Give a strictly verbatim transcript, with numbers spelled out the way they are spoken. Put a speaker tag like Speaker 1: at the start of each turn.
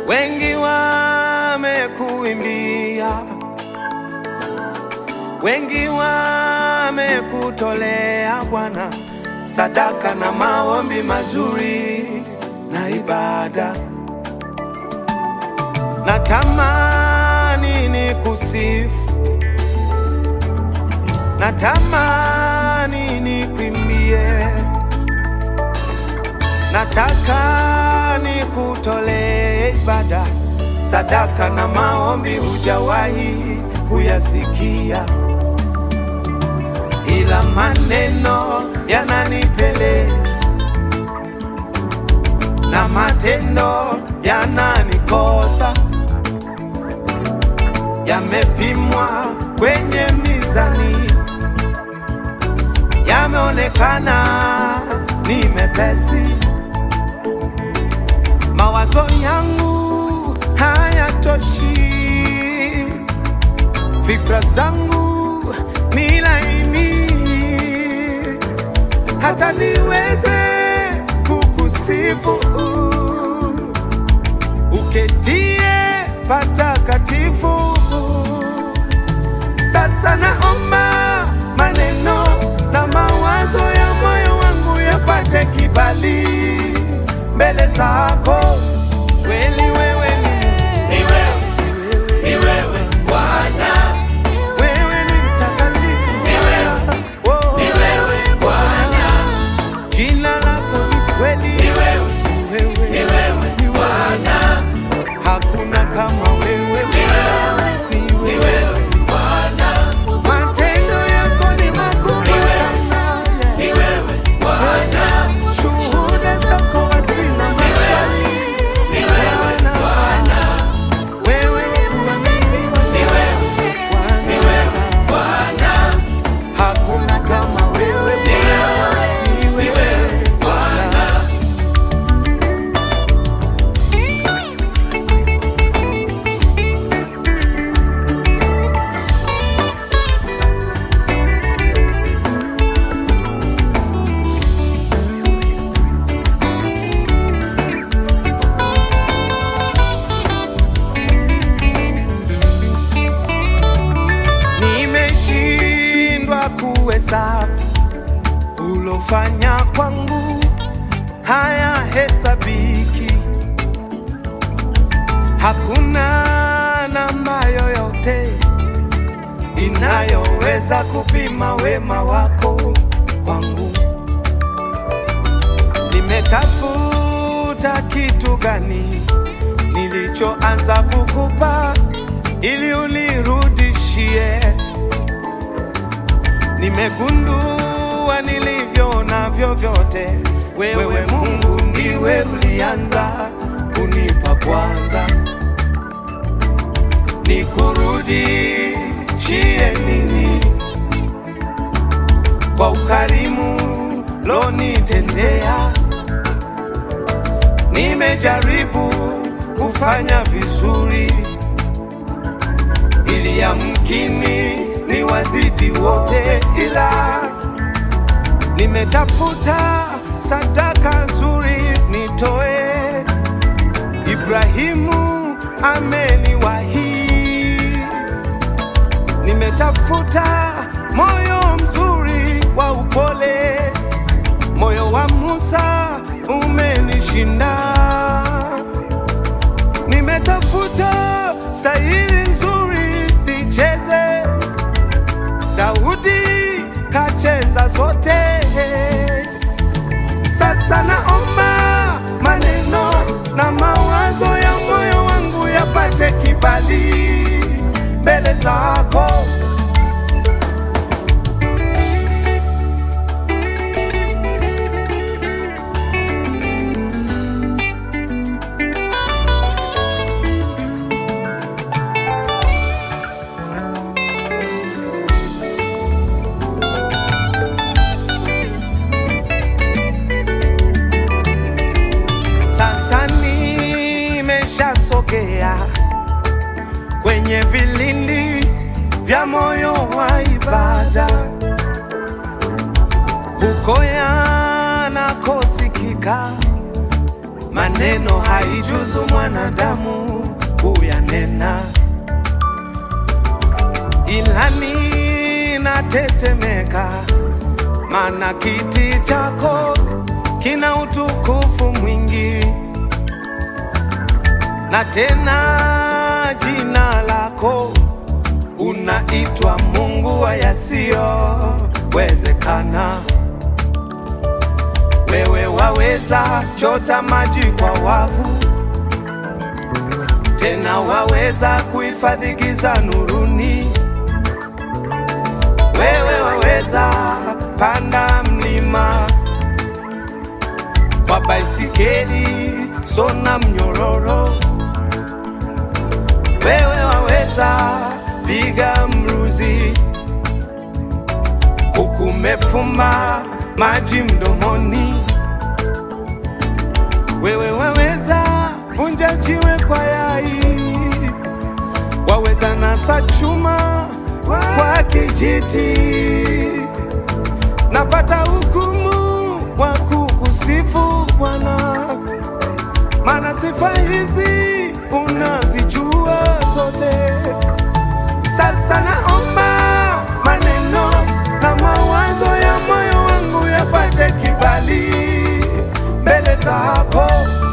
Speaker 1: Wengi wamekuimbia, wengi wamekutolea Bwana sadaka na maombi mazuri na ibada. Natamani nikusifu, natamani nikuimbie, nataka nikutolee ibada, sadaka na maombi hujawahi kuyasikia, ila maneno yananipele na matendo yananikosa, yamepimwa kwenye mizani, yameonekana ni mepesi. Mawazo yangu hayatoshi, fikra zangu ni laini, hata niweze kukusifu uketie patakatifu. Sasa naomba maneno na mawazo ya moyo wangu yapate kibali mbele zako. Kweli wewe ni wewe, ni wewe Bwana, wewe ni mtakatifu sana. Oh, ni wewe Bwana, jina lako ni kweli. Ni wewe, ni wewe Bwana, hakuna kama wewe. Ni wewe Bwana, matendo yako ni makubwa sana. Ni wewe Bwana, shuhuda zako hazina maswali. Ni wewe Bwana, wewe ni mtakatifu. Ni wewe Bwana, hakuna kama wewe. Ni wewe Bwana. Nimeshindwa kuhesabu ulofanya kwangu, haya hesabiki. Hakuna namba yoyote inayoweza kupima wema wako kwangu. Nimetafuta kitu gani nilichoanza kukupa ili unirudishie. Nimegundua nilivyo navyo vyote, wewe Mungu ndiwe ulianza kunipa kwanza. Nikurudishie nini kwa ukarimu lonitendea? Nimejaribu kufanya vizuri ili yamkini ni wazidi wote, ila nimetafuta sadaka nzuri nitoe. Ibrahimu ameniwahi. Nimetafuta moyo mzuri wa upole, moyo wa Musa umenishinda. Nimetafuta stahili nzuri nicheze, Daudi kacheza zote. Sasa naomba maneno na mawazo ya moyo wangu yapate kibali mbele zako. Nimeshasogea kwenye vilindi vya moyo wa ibada, huko yanakosikika maneno haijuzu mwanadamu kuyanena, ilani natetemeka, maana kiti chako kina utukufu mwingi, na tena jina lako unaitwa Mungu wa yasiyowezekana. Wewe waweza chota maji kwa wavu, tena waweza kuhifadhi giza nuruni. Wewe waweza panda mlima kwa baisikeli sona mnyororo. Wewe waweza piga mruzi huku umefumba maji mdomoni. Wewe waweza vunja jiwe kwa yai, waweza nasa chuma kwa kijiti. Napata hukumu wa kukusifu Bwana, maana sifa hizi unazijua zote. Sasa naomba maneno na mawazo ya moyo wangu yapate kibali mbele zako.